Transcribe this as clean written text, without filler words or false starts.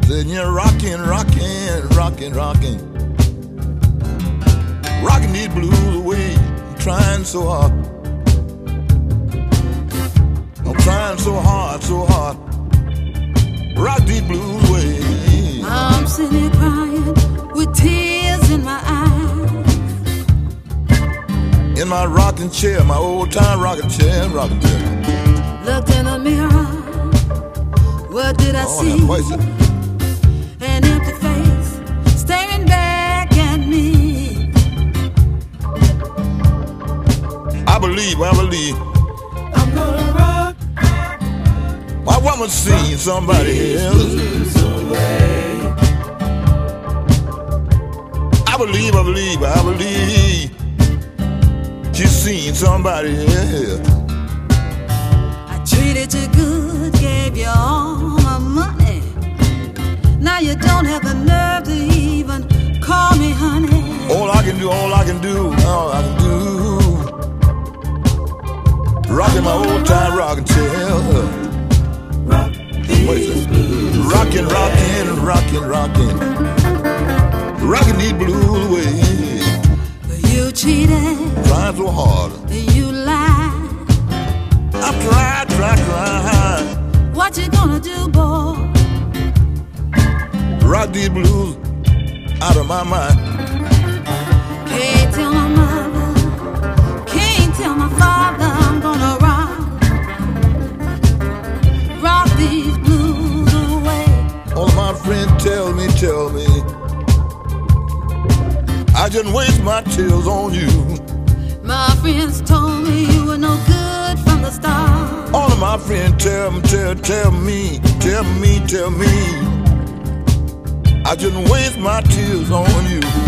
Then you're rocking, rocking, rocking, rocking. Rocking these blues away. I'm trying so hard. I'm trying so hard, so hard. Rock these blues away. I'm sitting here crying with tears in my eyes. In my rocking chair, my old time rocking chair, rocking chair. Looked in the mirror. What did I see? An empty face staring back at me. I believe. I'm gonna rock. My woman seen somebody else. I believe. She's seen somebody else. I treated you good, gave you all my money. Now you don't have the nerve to even call me honey. All I can do. Rocking my old time rocking chair. Rocking. Rocking these blues away. You cheated. Trying so hard. You lied. I tried. What you gonna do, boy? Rock these blues out of my mind. Can't tell my mother, can't tell my father. I'm gonna rock these blues away. All of my friends tell me, I just waste my tears on you. My friends told me you were no good from the start. All of my friends tell me, I just waste my tears on you.